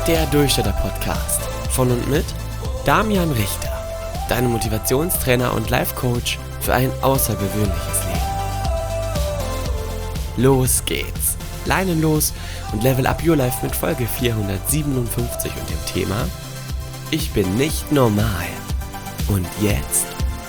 Der Durchstarter-Podcast von und mit Damian Richter, deinem Motivationstrainer und Life-Coach für ein außergewöhnliches Leben. Los geht's! Leinen los und level up your life mit Folge 457 und dem Thema Ich bin nicht normal. Und jetzt?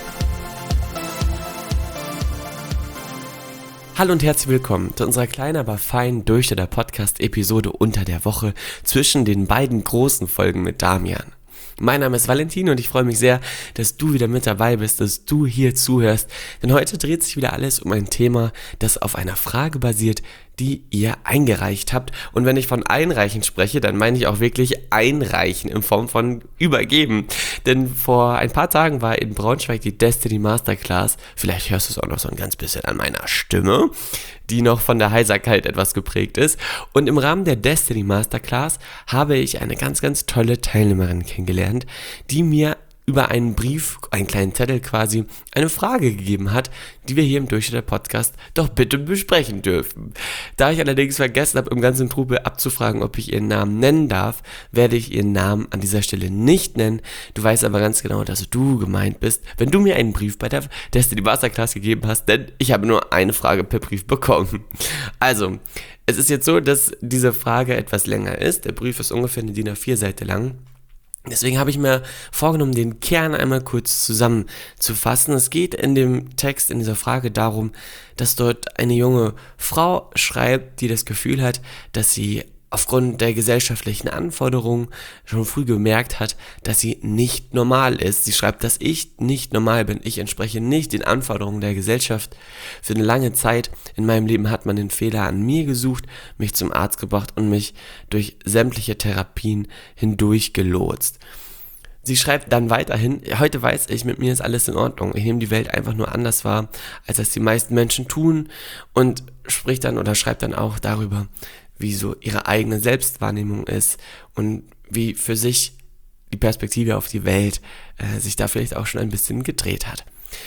Hallo und herzlich willkommen zu unserer kleinen, aber feinen Durchstarter-Podcast-Episode unter der Woche zwischen den beiden großen Folgen mit Damian. Mein Name ist Valentin und ich freue mich sehr, dass du wieder mit dabei bist, dass du hier zuhörst, denn heute dreht sich wieder alles um ein Thema, das auf einer Frage basiert, die ihr eingereicht habt. Und wenn ich von einreichen spreche, dann meine ich auch wirklich einreichen in Form von übergeben. Denn vor ein paar Tagen war in Braunschweig die Destiny Masterclass. Vielleicht hörst du es auch noch so ein ganz bisschen an meiner Stimme, die noch von der Heiserkeit etwas geprägt ist. Und im Rahmen der Destiny Masterclass habe ich eine ganz, ganz tolle Teilnehmerin kennengelernt, die mir über einen Brief, einen kleinen Zettel quasi, eine Frage gegeben hat, die wir hier im Durchstarter-Podcast doch bitte besprechen dürfen. Da ich allerdings vergessen habe, im ganzen Trubel abzufragen, ob ich ihren Namen nennen darf, werde ich ihren Namen an dieser Stelle nicht nennen. Du weißt aber ganz genau, dass du gemeint bist, wenn du mir einen Brief bei der Destiny Masterclass gegeben hast, denn ich habe nur eine Frage per Brief bekommen. Also, es ist jetzt so, dass diese Frage etwas länger ist. Der Brief ist ungefähr eine DIN A4 Seite lang. Deswegen habe ich mir vorgenommen, den Kern einmal kurz zusammenzufassen. Es geht in dem Text, in dieser Frage darum, dass dort eine junge Frau schreibt, die das Gefühl hat, dass sie aufgrund der gesellschaftlichen Anforderungen schon früh gemerkt hat, dass sie nicht normal ist. Sie schreibt, dass ich nicht normal bin. Ich entspreche nicht den Anforderungen der Gesellschaft. Für eine lange Zeit in meinem Leben hat man den Fehler an mir gesucht, mich zum Arzt gebracht und mich durch sämtliche Therapien hindurch gelotst. Sie schreibt dann weiterhin, heute weiß ich, mit mir ist alles in Ordnung. Ich nehme die Welt einfach nur anders wahr, als das die meisten Menschen tun, und spricht dann oder schreibt dann auch darüber, wie so ihre eigene Selbstwahrnehmung ist und wie für sich die Perspektive auf die Welt sich da vielleicht auch schon ein bisschen gedreht hat.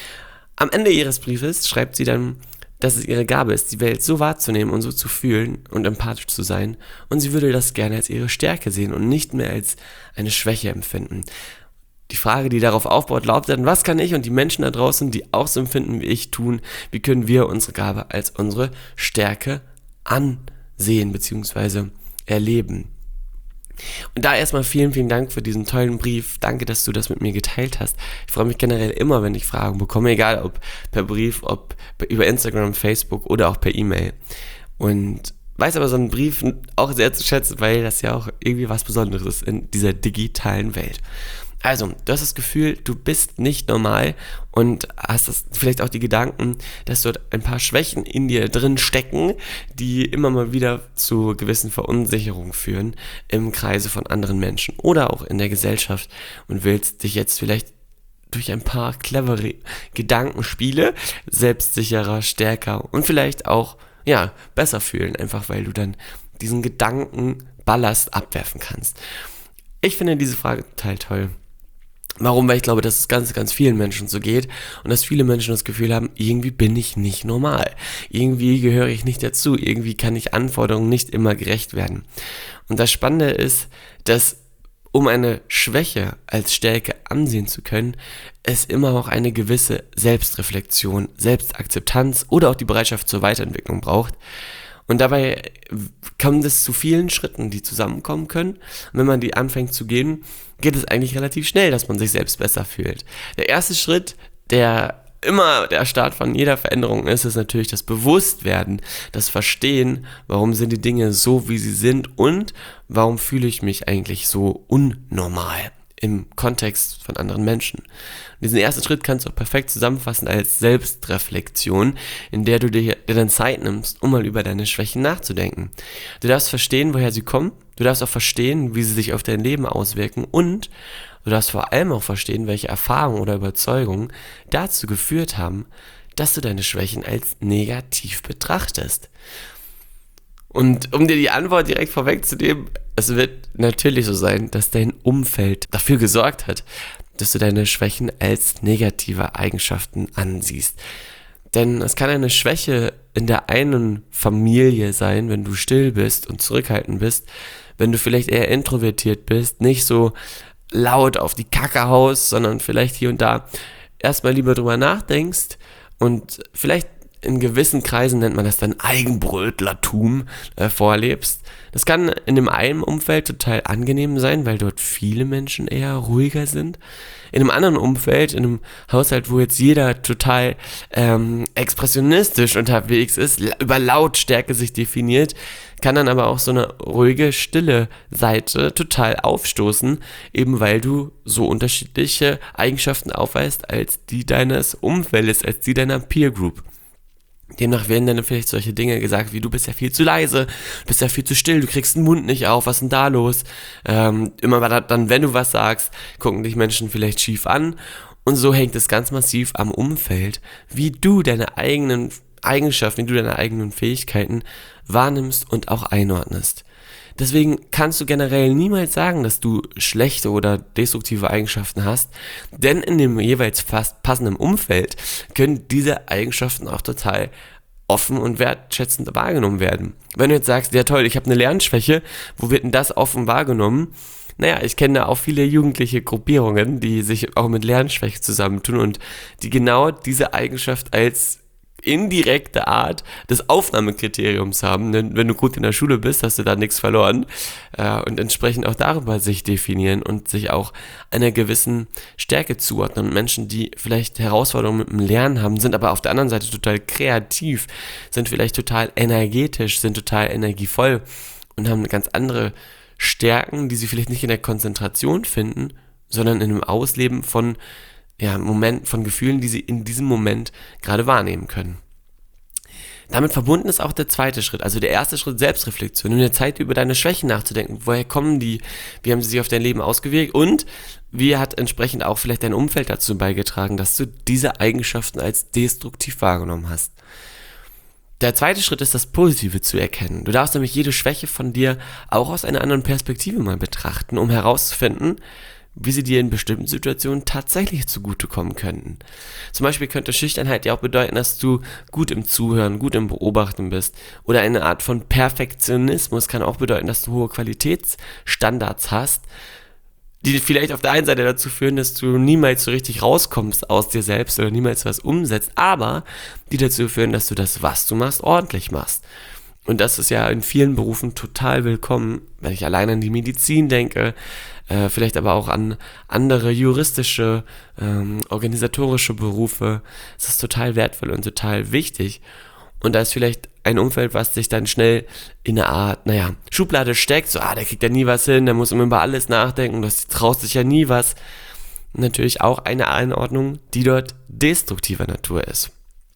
Am Ende ihres Briefes schreibt sie dann, dass es ihre Gabe ist, die Welt so wahrzunehmen und so zu fühlen und empathisch zu sein, und sie würde das gerne als ihre Stärke sehen und nicht mehr als eine Schwäche empfinden. Die Frage, die darauf aufbaut, lautet dann: Was kann ich und die Menschen da draußen, die auch so empfinden wie ich, tun? Wie können wir unsere Gabe als unsere Stärke ansehen bzw. erleben? Und da erstmal vielen, vielen Dank für diesen tollen Brief. Danke, dass du das mit mir geteilt hast. Ich freue mich generell immer, wenn ich Fragen bekomme, egal ob per Brief, ob über Instagram, Facebook oder auch per E-Mail. Und weiß aber so einen Brief auch sehr zu schätzen, weil das ja auch irgendwie was Besonderes ist in dieser digitalen Welt. Also, du hast das Gefühl, du bist nicht normal und hast vielleicht auch die Gedanken, dass dort ein paar Schwächen in dir drin stecken, die immer mal wieder zu gewissen Verunsicherungen führen im Kreise von anderen Menschen oder auch in der Gesellschaft, und willst dich jetzt vielleicht durch ein paar clevere Gedankenspiele selbstsicherer, stärker und vielleicht auch besser fühlen, einfach weil du dann diesen Gedankenballast abwerfen kannst. Ich finde diese Frage total toll. Warum? Weil ich glaube, dass es ganz, ganz vielen Menschen so geht und dass viele Menschen das Gefühl haben, irgendwie bin ich nicht normal. Irgendwie gehöre ich nicht dazu. Irgendwie kann ich Anforderungen nicht immer gerecht werden. Und das Spannende ist, dass um eine Schwäche als Stärke ansehen zu können, es immer auch eine gewisse Selbstreflexion, Selbstakzeptanz oder auch die Bereitschaft zur Weiterentwicklung braucht. Und dabei kommt es zu vielen Schritten, die zusammenkommen können. Und wenn man die anfängt zu gehen, geht es eigentlich relativ schnell, dass man sich selbst besser fühlt. Der erste Schritt, der immer der Start von jeder Veränderung ist natürlich das Bewusstwerden, das Verstehen, warum sind die Dinge so, wie sie sind, und warum fühle ich mich eigentlich so unnormal im Kontext von anderen Menschen. Und diesen ersten Schritt kannst du auch perfekt zusammenfassen als Selbstreflexion, in der du dir dann Zeit nimmst, um mal über deine Schwächen nachzudenken. Du darfst verstehen, woher sie kommen, du darfst auch verstehen, wie sie sich auf dein Leben auswirken, und du darfst vor allem auch verstehen, welche Erfahrungen oder Überzeugungen dazu geführt haben, dass du deine Schwächen als negativ betrachtest. Und um dir die Antwort direkt vorwegzunehmen, es wird natürlich so sein, dass dein Umfeld dafür gesorgt hat, dass du deine Schwächen als negative Eigenschaften ansiehst. Denn es kann eine Schwäche in der einen Familie sein, wenn du still bist und zurückhaltend bist, wenn du vielleicht eher introvertiert bist, nicht so laut auf die Kacke haust, sondern vielleicht hier und da erstmal lieber drüber nachdenkst und vielleicht in gewissen Kreisen nennt man das dann Eigenbrötlertum vorlebst. Das kann in dem einen Umfeld total angenehm sein, weil dort viele Menschen eher ruhiger sind. In einem anderen Umfeld, in einem Haushalt, wo jetzt jeder total expressionistisch unterwegs ist, über Lautstärke sich definiert, kann dann aber auch so eine ruhige, stille Seite total aufstoßen, eben weil du so unterschiedliche Eigenschaften aufweist als die deines Umfeldes, als die deiner Peer Group. Demnach werden dann vielleicht solche Dinge gesagt, wie du bist ja viel zu leise, du bist ja viel zu still, du kriegst den Mund nicht auf, was ist denn da los? Immer dann, wenn du was sagst, gucken dich Menschen vielleicht schief an und so hängt es ganz massiv am Umfeld, wie du deine eigenen Eigenschaften, wie du deine eigenen Fähigkeiten wahrnimmst und auch einordnest. Deswegen kannst du generell niemals sagen, dass du schlechte oder destruktive Eigenschaften hast, denn in dem jeweils fast passenden Umfeld können diese Eigenschaften auch total offen und wertschätzend wahrgenommen werden. Wenn du jetzt sagst, ja toll, ich habe eine Lernschwäche, wo wird denn das offen wahrgenommen? Naja, ich kenne da auch viele jugendliche Gruppierungen, die sich auch mit Lernschwäche zusammentun und die genau diese Eigenschaft als indirekte Art des Aufnahmekriteriums haben, denn wenn du gut in der Schule bist, hast du da nichts verloren und entsprechend auch darüber sich definieren und sich auch einer gewissen Stärke zuordnen. Und Menschen, die vielleicht Herausforderungen mit dem Lernen haben, sind aber auf der anderen Seite total kreativ, sind vielleicht total energetisch, sind total energievoll und haben ganz andere Stärken, die sie vielleicht nicht in der Konzentration finden, sondern in dem Ausleben von von Gefühlen, die sie in diesem Moment gerade wahrnehmen können. Damit verbunden ist auch der zweite Schritt, also der erste Schritt Selbstreflexion, in der Zeit über deine Schwächen nachzudenken. Woher kommen die? Wie haben sie sich auf dein Leben ausgewirkt? Und wie hat entsprechend auch vielleicht dein Umfeld dazu beigetragen, dass du diese Eigenschaften als destruktiv wahrgenommen hast? Der zweite Schritt ist, das Positive zu erkennen. Du darfst nämlich jede Schwäche von dir auch aus einer anderen Perspektive mal betrachten, um herauszufinden, wie sie dir in bestimmten Situationen tatsächlich zugutekommen könnten. Zum Beispiel könnte Schüchternheit ja auch bedeuten, dass du gut im Zuhören, gut im Beobachten bist. Oder eine Art von Perfektionismus kann auch bedeuten, dass du hohe Qualitätsstandards hast, die vielleicht auf der einen Seite dazu führen, dass du niemals so richtig rauskommst aus dir selbst oder niemals was umsetzt, aber die dazu führen, dass du das, was du machst, ordentlich machst. Und das ist ja in vielen Berufen total willkommen, wenn ich allein an die Medizin denke, vielleicht aber auch an andere juristische, organisatorische Berufe. Es ist total wertvoll und total wichtig. Und da ist vielleicht ein Umfeld, was sich dann schnell in eine Art, Schublade steckt, so, der kriegt ja nie was hin, der muss immer über alles nachdenken, das traut sich ja nie was. Und natürlich auch eine Einordnung, die dort destruktiver Natur ist.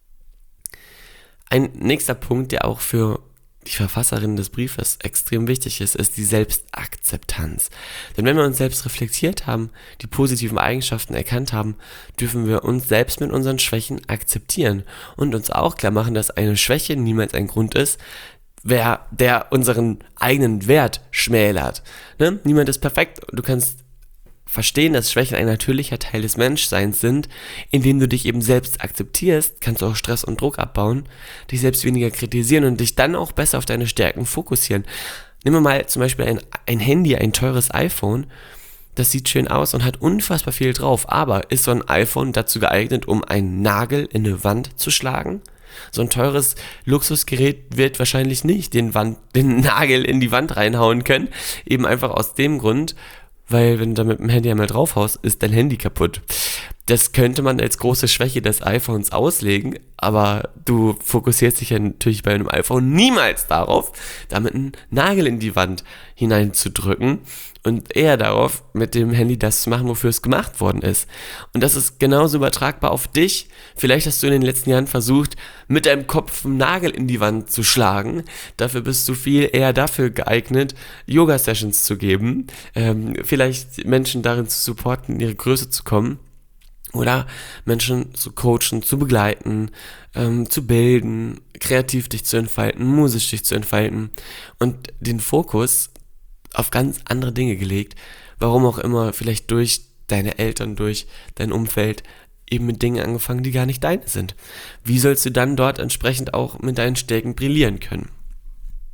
Ein nächster Punkt, der auch für die Verfasserin des Briefes extrem wichtig ist die Selbstakzeptanz. Denn wenn wir uns selbst reflektiert haben, die positiven Eigenschaften erkannt haben, dürfen wir uns selbst mit unseren Schwächen akzeptieren und uns auch klar machen, dass eine Schwäche niemals ein Grund ist, der unseren eigenen Wert schmälert. Ne? Niemand ist perfekt. Du kannst verstehen, dass Schwächen ein natürlicher Teil des Menschseins sind. Indem du dich eben selbst akzeptierst, kannst du auch Stress und Druck abbauen, dich selbst weniger kritisieren und dich dann auch besser auf deine Stärken fokussieren. Nimm mal zum Beispiel ein Handy, ein teures iPhone, das sieht schön aus und hat unfassbar viel drauf, aber ist so ein iPhone dazu geeignet, um einen Nagel in eine Wand zu schlagen? So ein teures Luxusgerät wird wahrscheinlich nicht den Nagel in die Wand reinhauen können, eben einfach aus dem Grund, weil wenn du da mit dem Handy einmal draufhaust, ist dein Handy kaputt. Das könnte man als große Schwäche des iPhones auslegen, aber du fokussierst dich ja natürlich bei einem iPhone niemals darauf, damit einen Nagel in die Wand hineinzudrücken und eher darauf, mit dem Handy das zu machen, wofür es gemacht worden ist. Und das ist genauso übertragbar auf dich. Vielleicht hast du in den letzten Jahren versucht, mit deinem Kopf einen Nagel in die Wand zu schlagen. Dafür bist du viel eher dafür geeignet, Yoga-Sessions zu geben, vielleicht Menschen darin zu supporten, in ihre Größe zu kommen. Oder Menschen zu coachen, zu begleiten, zu bilden, kreativ dich zu entfalten, musisch dich zu entfalten und den Fokus auf ganz andere Dinge gelegt, warum auch immer, vielleicht durch deine Eltern, durch dein Umfeld eben mit Dingen angefangen, die gar nicht deine sind. Wie sollst du dann dort entsprechend auch mit deinen Stärken brillieren können?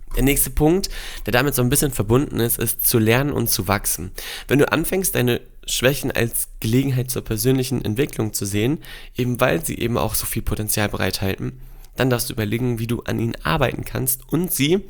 Der nächste Punkt, der damit so ein bisschen verbunden ist zu lernen und zu wachsen. Wenn du anfängst, deine Schwächen als Gelegenheit zur persönlichen Entwicklung zu sehen, eben weil sie eben auch so viel Potenzial bereithalten, dann darfst du überlegen, wie du an ihnen arbeiten kannst und sie,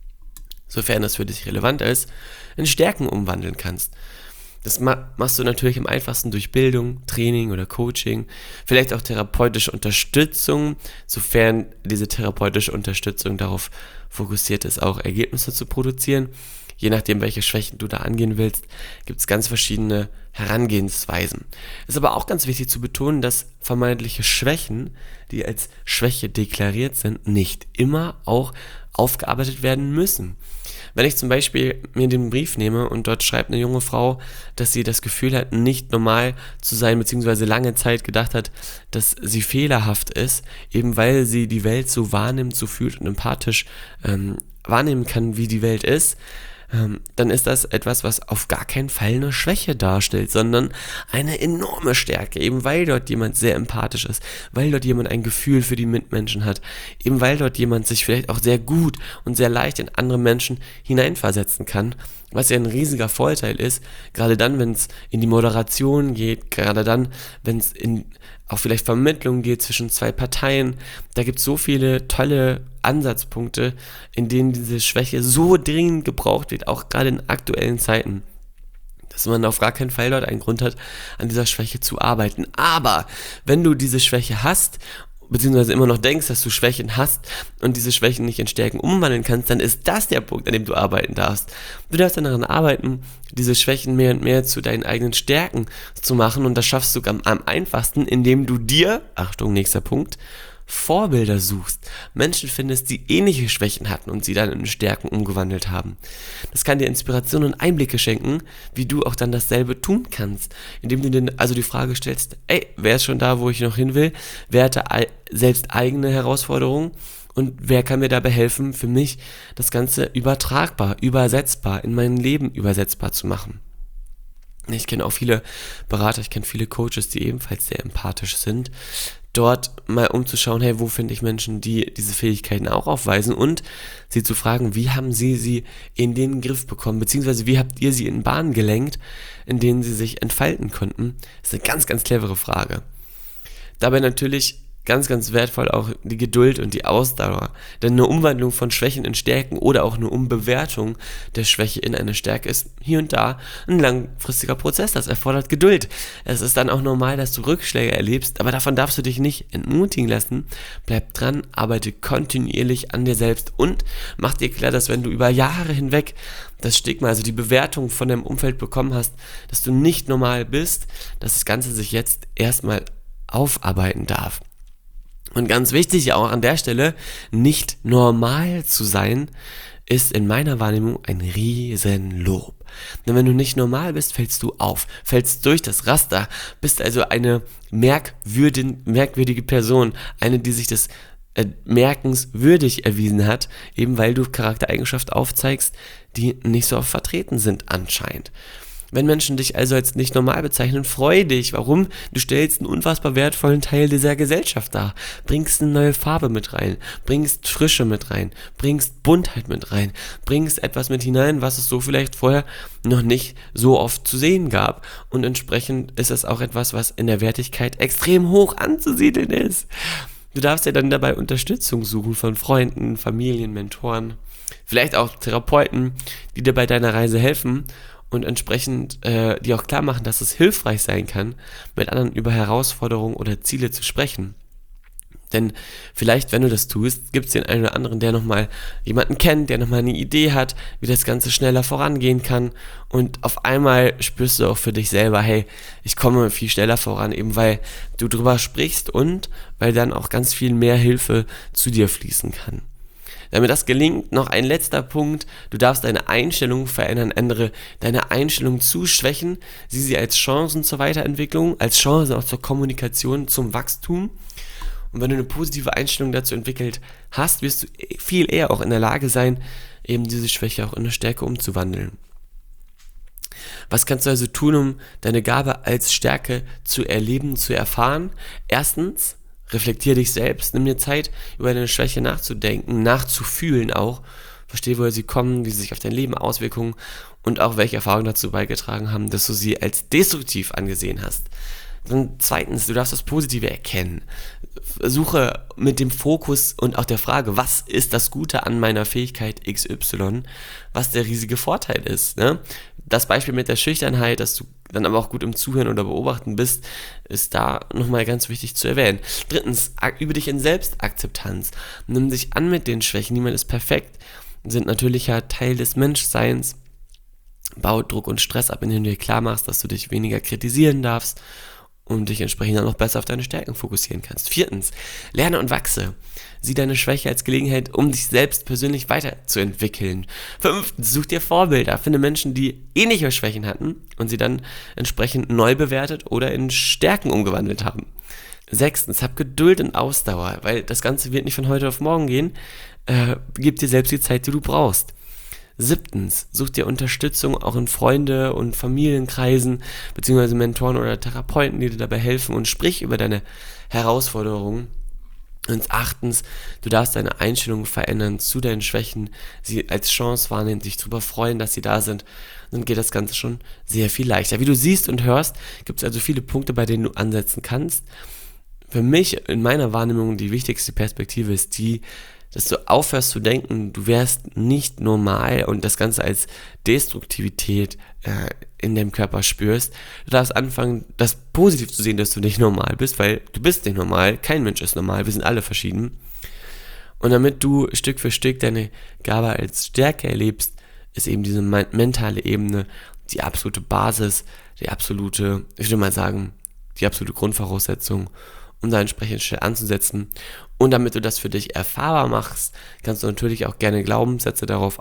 sofern das für dich relevant ist, in Stärken umwandeln kannst. Das machst du natürlich am einfachsten durch Bildung, Training oder Coaching, vielleicht auch therapeutische Unterstützung, sofern diese therapeutische Unterstützung darauf fokussiert ist, auch Ergebnisse zu produzieren. Je nachdem, welche Schwächen du da angehen willst, gibt es ganz verschiedene Herangehensweisen. Es ist aber auch ganz wichtig zu betonen, dass vermeintliche Schwächen, die als Schwäche deklariert sind, nicht immer auch aufgearbeitet werden müssen. Wenn ich zum Beispiel mir den Brief nehme und dort schreibt eine junge Frau, dass sie das Gefühl hat, nicht normal zu sein, beziehungsweise lange Zeit gedacht hat, dass sie fehlerhaft ist, eben weil sie die Welt so wahrnimmt, so fühlt und empathisch wahrnehmen kann, wie die Welt ist, dann ist das etwas, was auf gar keinen Fall eine Schwäche darstellt, sondern eine enorme Stärke, eben weil dort jemand sehr empathisch ist, weil dort jemand ein Gefühl für die Mitmenschen hat, eben weil dort jemand sich vielleicht auch sehr gut und sehr leicht in andere Menschen hineinversetzen kann, was ja ein riesiger Vorteil ist, gerade dann, wenn es in die Moderation geht, gerade dann, wenn es in auch vielleicht Vermittlung geht zwischen zwei Parteien. Da gibt es so viele tolle Ansatzpunkte, in denen diese Schwäche so dringend gebraucht wird, auch gerade in aktuellen Zeiten, dass man auf gar keinen Fall dort einen Grund hat, an dieser Schwäche zu arbeiten. Aber wenn du diese Schwäche hast, beziehungsweise immer noch denkst, dass du Schwächen hast und diese Schwächen nicht in Stärken umwandeln kannst, dann ist das der Punkt, an dem du arbeiten darfst. Du darfst dann daran arbeiten, diese Schwächen mehr und mehr zu deinen eigenen Stärken zu machen, und das schaffst du am einfachsten, indem du dir, Achtung, nächster Punkt, Vorbilder suchst, Menschen findest, die ähnliche Schwächen hatten und sie dann in Stärken umgewandelt haben. Das kann dir Inspiration und Einblicke schenken, wie du auch dann dasselbe tun kannst, indem du dir also die Frage stellst, wer ist schon da, wo ich noch hin will, wer hatte selbst eigene Herausforderungen und wer kann mir dabei helfen, für mich das Ganze übertragbar, übersetzbar, in mein Leben übersetzbar zu machen. Ich kenne auch viele Berater, ich kenne viele Coaches, die ebenfalls sehr empathisch sind, dort mal umzuschauen, hey, wo finde ich Menschen, die diese Fähigkeiten auch aufweisen, und sie zu fragen, wie haben sie in den Griff bekommen, beziehungsweise wie habt ihr sie in Bahnen gelenkt, in denen sie sich entfalten konnten. Das ist eine ganz, ganz clevere Frage. Dabei natürlich ganz, ganz wertvoll auch die Geduld und die Ausdauer, denn eine Umwandlung von Schwächen in Stärken oder auch eine Umbewertung der Schwäche in eine Stärke ist hier und da ein langfristiger Prozess, das erfordert Geduld. Es ist dann auch normal, dass du Rückschläge erlebst, aber davon darfst du dich nicht entmutigen lassen. Bleib dran, arbeite kontinuierlich an dir selbst und mach dir klar, dass wenn du über Jahre hinweg das Stigma, also die Bewertung von deinem Umfeld bekommen hast, dass du nicht normal bist, dass das Ganze sich jetzt erstmal aufarbeiten darf. Und ganz wichtig auch an der Stelle, nicht normal zu sein, ist in meiner Wahrnehmung ein Riesenlob. Denn wenn du nicht normal bist, fällst du auf, fällst durch das Raster, bist also eine merkwürdige Person, eine, die sich des Merkens würdig erwiesen hat, eben weil du Charaktereigenschaften aufzeigst, die nicht so oft vertreten sind anscheinend. Wenn Menschen dich also als nicht normal bezeichnen, freu dich. Warum? Du stellst einen unfassbar wertvollen Teil dieser Gesellschaft dar. Bringst eine neue Farbe mit rein, bringst Frische mit rein, bringst Buntheit mit rein, bringst etwas mit hinein, was es so vielleicht vorher noch nicht so oft zu sehen gab. Und entsprechend ist es auch etwas, was in der Wertigkeit extrem hoch anzusiedeln ist. Du darfst dir dann dabei Unterstützung suchen von Freunden, Familien, Mentoren, vielleicht auch Therapeuten, die dir bei deiner Reise helfen und entsprechend dir auch klar machen, dass es hilfreich sein kann, mit anderen über Herausforderungen oder Ziele zu sprechen. Denn vielleicht, wenn du das tust, gibt es den einen oder anderen, der nochmal jemanden kennt, der nochmal eine Idee hat, wie das Ganze schneller vorangehen kann, und auf einmal spürst du auch für dich selber, hey, ich komme viel schneller voran, eben weil du drüber sprichst und weil dann auch ganz viel mehr Hilfe zu dir fließen kann. Damit das gelingt, noch ein letzter Punkt: Du darfst deine Einstellung verändern, ändere deine Einstellung zu Schwächen, sieh sie als Chancen zur Weiterentwicklung, als Chancen auch zur Kommunikation, zum Wachstum. Und wenn du eine positive Einstellung dazu entwickelt hast, wirst du viel eher auch in der Lage sein, eben diese Schwäche auch in eine Stärke umzuwandeln. Was kannst du also tun, um deine Gabe als Stärke zu erleben, zu erfahren? Erstens, reflektier dich selbst, nimm dir Zeit, über deine Schwäche nachzudenken, nachzufühlen auch. versteh, woher sie kommen, wie sie sich auf dein Leben auswirken und auch welche Erfahrungen dazu beigetragen haben, dass du sie als destruktiv angesehen hast. Dann zweitens, du darfst das Positive erkennen. Suche mit dem Fokus und auch der Frage, was ist das Gute an meiner Fähigkeit XY, was der riesige Vorteil ist. Ne? Das Beispiel mit der Schüchternheit, dass du dann aber auch gut im Zuhören oder Beobachten bist, ist da nochmal ganz wichtig zu erwähnen. Drittens, übe dich in Selbstakzeptanz. Nimm dich an mit den Schwächen. Niemand ist perfekt, sind natürlicher Teil des Menschseins. Bau Druck und Stress ab, indem du dir klar machst, dass du dich weniger kritisieren darfst und dich entsprechend dann noch besser auf deine Stärken fokussieren kannst. Viertens, lerne und wachse. Sieh deine Schwäche als Gelegenheit, um dich selbst persönlich weiterzuentwickeln. Fünftens, such dir Vorbilder. Finde Menschen, die ähnliche Schwächen hatten und sie dann entsprechend neu bewertet oder in Stärken umgewandelt haben. Sechstens, hab Geduld und Ausdauer, weil das Ganze wird nicht von heute auf morgen gehen. Gib dir selbst die Zeit, die du brauchst. Siebtens, such dir Unterstützung auch in Freunde- und Familienkreisen, beziehungsweise Mentoren oder Therapeuten, die dir dabei helfen und sprich über deine Herausforderungen. Und achtens, du darfst deine Einstellung verändern zu deinen Schwächen, sie als Chance wahrnehmen, dich darüber freuen, dass sie da sind. Dann geht das Ganze schon sehr viel leichter. Wie du siehst und hörst, gibt es also viele Punkte, bei denen du ansetzen kannst. Für mich, in meiner Wahrnehmung, die wichtigste Perspektive ist die, dass du aufhörst zu denken, du wärst nicht normal und das Ganze als Destruktivität in deinem Körper spürst. Du darfst anfangen, das positiv zu sehen, dass du nicht normal bist, weil du bist nicht normal, kein Mensch ist normal, wir sind alle verschieden. Und damit du Stück für Stück deine Gabe als Stärke erlebst, ist eben diese mentale Ebene die absolute Basis, die absolute, ich würde mal sagen, die absolute Grundvoraussetzung, um da entsprechend schnell anzusetzen. Und damit du das für dich erfahrbar machst, kannst du natürlich auch gerne Glaubenssätze darauf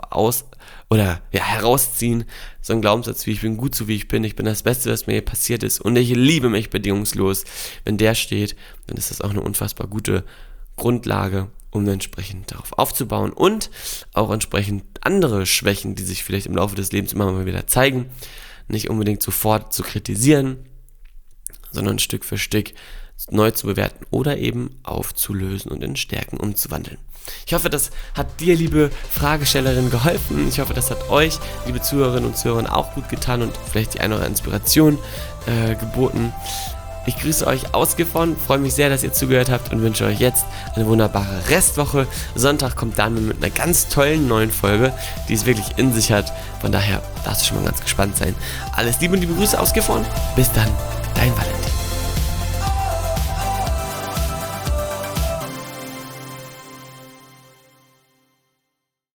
herausziehen. So ein Glaubenssatz wie: ich bin gut so wie ich bin das Beste, was mir passiert ist und ich liebe mich bedingungslos. Wenn der steht, dann ist das auch eine unfassbar gute Grundlage, um entsprechend darauf aufzubauen und auch entsprechend andere Schwächen, die sich vielleicht im Laufe des Lebens immer mal wieder zeigen, nicht unbedingt sofort zu kritisieren, sondern Stück für Stück neu zu bewerten oder eben aufzulösen und in Stärken umzuwandeln. Ich hoffe, das hat dir, liebe Fragestellerin, geholfen. Ich hoffe, das hat euch, liebe Zuhörerinnen und Zuhörer, auch gut getan und vielleicht die eine oder andere Inspiration geboten. Ich grüße euch aus Gifhorn, freue mich sehr, dass ihr zugehört habt und wünsche euch jetzt eine wunderbare Restwoche. Sonntag kommt Damian mit einer ganz tollen neuen Folge, die es wirklich in sich hat. Von daher darfst du schon mal ganz gespannt sein. Alles Liebe und liebe Grüße aus Gifhorn. Bis dann, dein Valentin.